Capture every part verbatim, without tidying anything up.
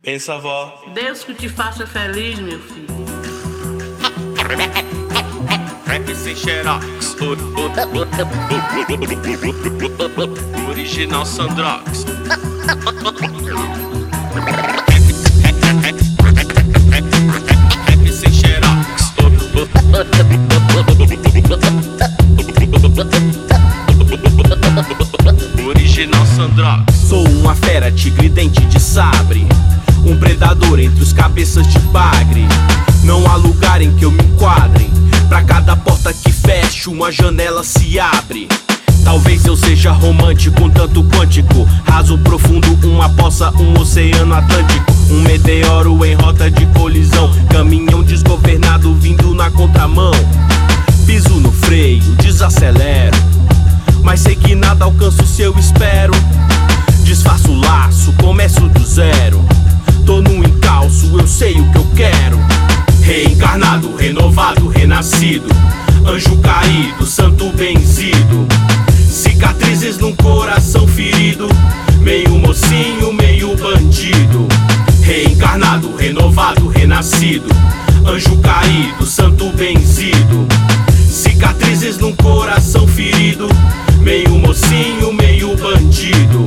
Pensa, vó. Deus que te faça feliz, meu filho. Rap sem xerox. Original Sandrox. Rap sem xerox. Original Sandrox. Sou uma fera, tigre, dente de sabre, um predador entre os cabeças de bagre. Não há lugar em que eu me enquadre. Pra cada porta que fecho, uma janela se abre. Talvez eu seja romântico, um tanto quântico, raso profundo, uma poça, um oceano Atlântico, um meteoro em rota de colisão, caminhão desgovernado vindo na contramão. Piso no freio, desacelero, mas sei que nada alcanço se eu espero. Desfaço o laço, começo do zero. Tô no encalço, eu sei o que eu quero. Reencarnado, renovado, renascido, anjo caído, santo benzido. Cicatrizes num coração ferido, meio mocinho, meio bandido. Reencarnado, renovado, renascido, anjo caído, santo benzido. Cicatrizes num coração ferido, meio mocinho, meio bandido.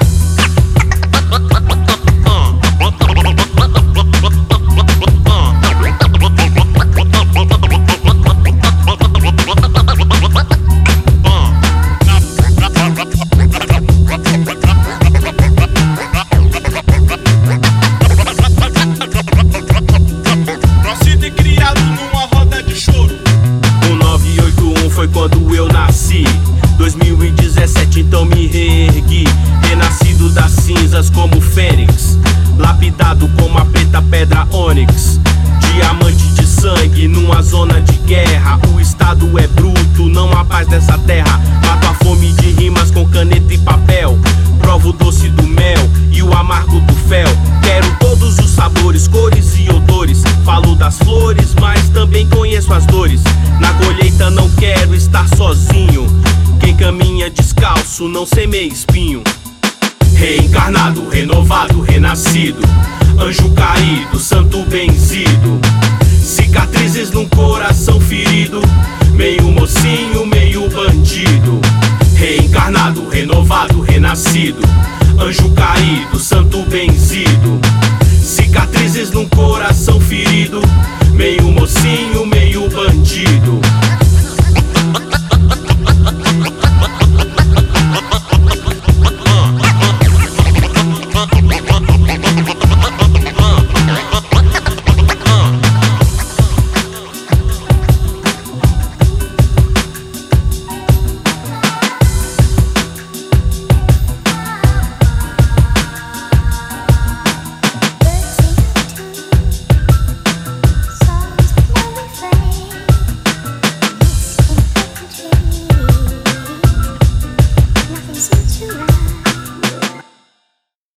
Foi quando eu nasci, dois mil e dezessete, então me reergui. Renascido das cinzas como fênix, lapidado como a preta pedra ônix. Diamante de sangue numa zona de guerra. O estado é bruto, não há paz nessa terra. Mato a fome de rimas com caneta e papel. Provo o doce do mel e o amargo do fel. Quero todos os sabores, cores e odores. Falo das flores, mas também conheço as dores. Na colheita não quero estar sozinho. Quem caminha descalço não semeia espinho. Reencarnado, renovado, renascido, anjo caído, santo benzido. Cicatrizes num coração ferido, meio mocinho, meio bandido. Reencarnado, renovado, renascido, anjo caído, santo benzido. Cicatrizes num coração ferido, meio mocinho,